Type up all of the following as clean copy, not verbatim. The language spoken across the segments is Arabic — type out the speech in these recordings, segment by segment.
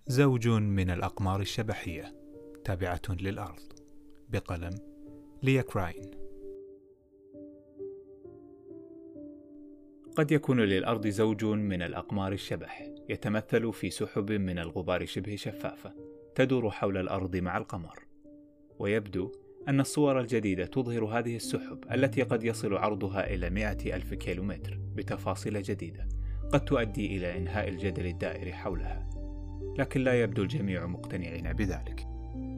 زوج من الأقمار الشبحية تابعة للأرض، بقلم ليا كراين. قد يكون للأرض زوج من الأقمار الشبح يتمثل في سحب من الغبار شبه شفافة تدور حول الأرض مع القمر، ويبدو أن الصور الجديدة تظهر هذه السحب التي قد يصل عرضها إلى 100,000 كيلومتر بتفاصيل جديدة قد تؤدي إلى إنهاء الجدل الدائري حولها، لكن لا يبدو الجميع مقتنعين بذلك.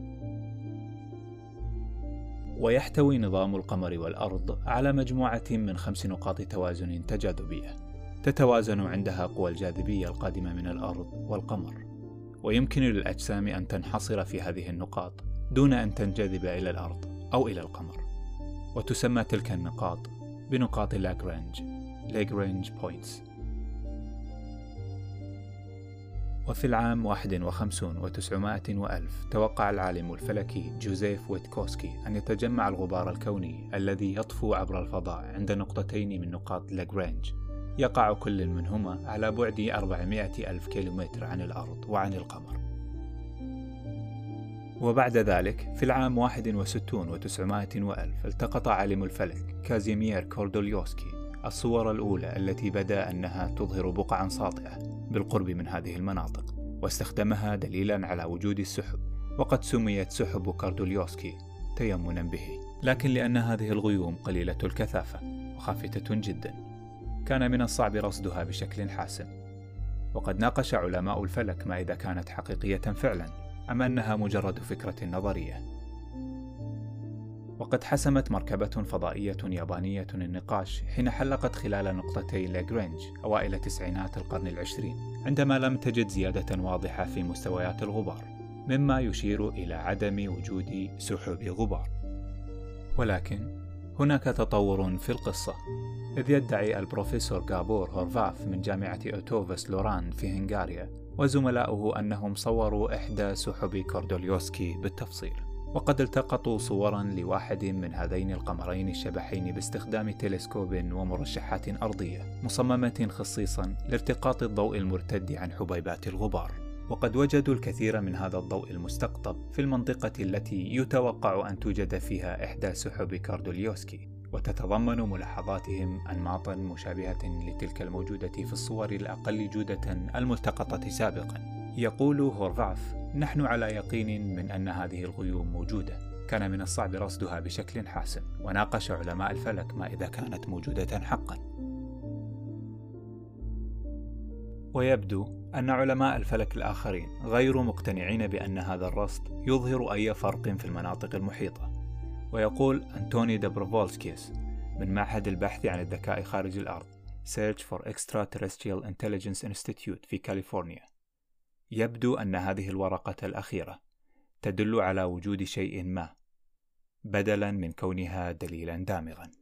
ويحتوي نظام القمر والأرض على مجموعة من 5 نقاط توازن تجاذبية تتوازن عندها قوى الجاذبية القادمة من الأرض والقمر، ويمكن للأجسام أن تنحصر في هذه النقاط دون أن تنجذب إلى الأرض أو إلى القمر، وتسمى تلك النقاط بنقاط لاجرانج بوينتس. وفي العام 51 و900 وألف توقع العالم الفلكي جوزيف ويتكوسكي أن يتجمع الغبار الكوني الذي يطفو عبر الفضاء عند نقطتين من نقاط لاجرانج يقع كل منهما على بعد 400,000 كيلومتر عن الأرض وعن القمر. وبعد ذلك في العام 61 و900 وألف التقط عالم الفلك كازيمير كوردوليوسكي الصور الأولى التي بدا أنها تظهر بقعا ساطعة بالقرب من هذه المناطق، واستخدمها دليلا على وجود السحب، وقد سميت سحب كوردوليوسكي تيمنا به. لكن لأن هذه الغيوم قليلة الكثافة وخافتة جدا كان من الصعب رصدها بشكل حاسم، وقد ناقش علماء الفلك ما إذا كانت حقيقية فعلا أم أنها مجرد فكرة نظرية. وقد حسمت مركبة فضائية يابانية النقاش حين حلقت خلال نقطتي لاجرانج أوائل تسعينات القرن العشرين، عندما لم تجد زيادة واضحة في مستويات الغبار، مما يشير إلى عدم وجود سحب غبار. ولكن هناك تطور في القصة، إذ يدعي البروفيسور غابور هورفاف من جامعة أوتوفس لوران في هنغاريا وزملاؤه أنهم صوروا إحدى سحب كوردوليوسكي بالتفصيل، وقد التقطوا صوراً لواحد من هذين القمرين الشبحين باستخدام تلسكوب ومرشحات أرضية مصممة خصيصاً لالتقاط الضوء المرتد عن حبيبات الغبار، وقد وجدوا الكثير من هذا الضوء المستقطب في المنطقة التي يتوقع أن توجد فيها إحدى سحب كوردوليوسكي، وتتضمن ملاحظاتهم أنماطاً مشابهة لتلك الموجودة في الصور الأقل جودة الملتقطة سابقاً. يقول هورفاف: نحن على يقين من أن هذه الغيوم موجودة، كان من الصعب رصدها بشكل حاسم، وناقش علماء الفلك ما إذا كانت موجودة حقا. ويبدو أن علماء الفلك الآخرين غير مقتنعين بأن هذا الرصد يظهر أي فرق في المناطق المحيطة. ويقول أنتوني دابروفولسكيس من معهد البحث عن الذكاء خارج الأرض Search for Extraterrestrial Intelligence Institute في كاليفورنيا: يبدو أن هذه الورقة الأخيرة تدل على وجود شيء ما، بدلاً من كونها دليلاً دامغاً.